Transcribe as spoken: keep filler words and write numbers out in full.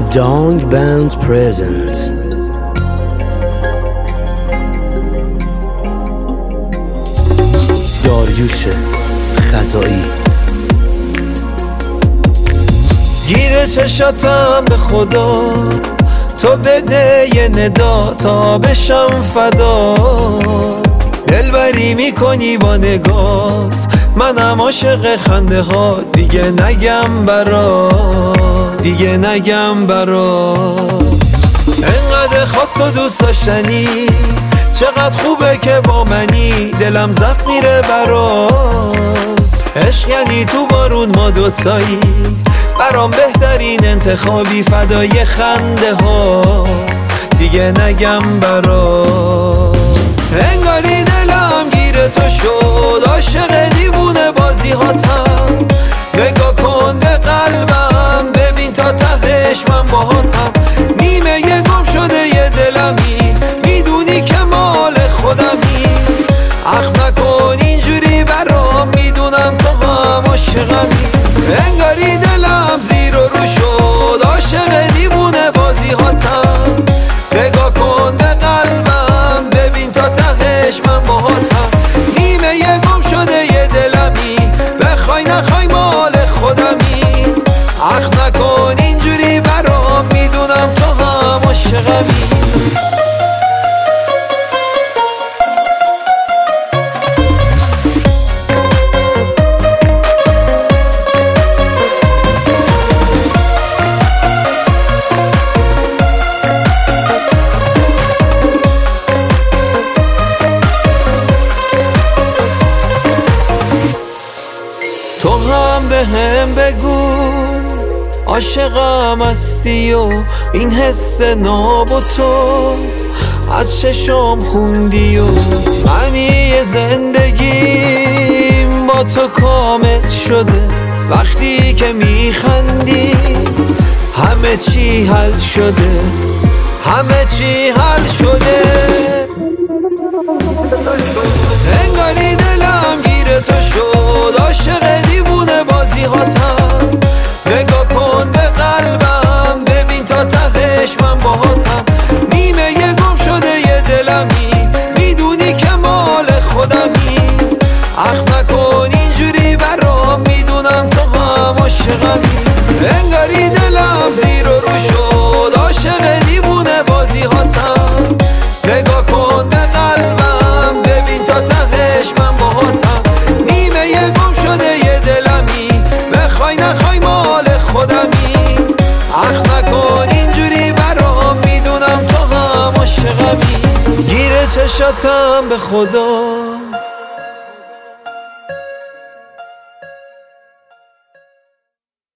Dong Band presents داریوش خزائی. گیره چشاتم به خدا، تو بده یه ندا تا بشم فدا. دلبری میکنی با نگات، منم عاشق خنده ها. دیگه نگم برات، دیگه نگم برات. انقدر خاص و دوست داشتنی، چقدر خوبه که با منی. دلم زفت میره برات. عشق یعنی تو بارون ما دوتایی، برام بهترین انتخابی. فدای خنده ها، دیگه نگم برات. انگاری دلم گیر تو شد، عاشق دیوونه بازی هاتم. نگاه کن به قلبم، ببین تا تهش من باهاتم. نیمه یه گم شده یه دلمی، میدونی که مال خودمی. عقل نکن اینجوری برام، میدونم تو هم عاشقمی. انگاری دلم زیر و رو شد، عاشق دیوونه بازی هاتم. نگاه کن به قلبم، ببین تا تهش من باهاتم. نیمه یه گم شده یه دلمی، بخوای نخوای مال خودمی. عقل نکن اینجوری برام، میدونم تو هم عاشقمی. تو هم به هم بگو عاشقم هستی و این حس ناب و تو از چشم خوندی. و معنی زندگیم با تو کامل شده، وقتی که میخندی همه چی حل شده، همه چی حل شده. انگاری دلم گیر تو شد، عاشق دیوونه بازی هاتم. نگاه کن به قلبم، ببین تا تهش من باهاتم. نیمه یه گم شده یه دلمی، میدونی که مال خودمی. عقل نکن اینجوری برام، میدونم تو هم عاشقمی. انگاری دلم زیر و رو شد، عاشق دیوونه بازی هاتم. نگاه کن به قلبم، ببین تا تهش من باهاتم. نیمه یه گم شده یه دلمی، بخوای نخوای مال خودمی. عقل نکن اینجوری برام، میدونم تو هم عاشقمی. گیره چشاتم به خدا،